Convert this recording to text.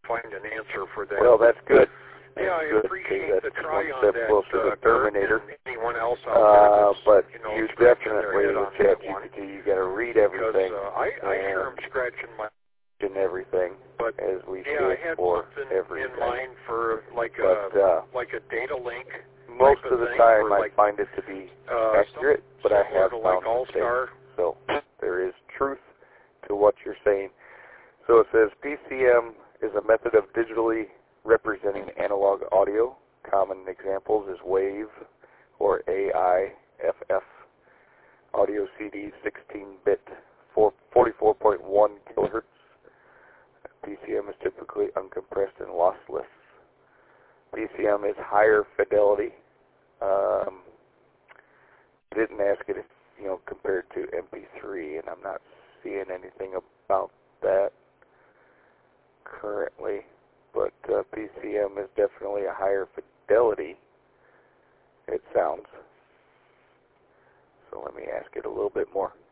find an answer for that. Well, that's good. Yeah, I good, appreciate the try one on step that, closer to Terminator. and anyone else out there that's, but you know, you scratching their definitely, head with on that one. ChatGPT, you got to read everything. Because I sure am scratching my and everything, but as we yeah, I should had for something everything. in mind for like but, a data link. Most of the time, I like, find it to be accurate, but I have to found like All-Star. So there is truth to what you're saying. So it says PCM is a method of digitally representing analog audio. Common examples is WAVE or AIFF, audio CD 16-bit 44.1 kilohertz. PCM is typically uncompressed and lossless. PCM is higher fidelity. Didn't ask it if, compared to MP3, and I'm not seeing anything about that currently. But PCM is definitely a higher fidelity, it sounds. So let me ask it a little bit more.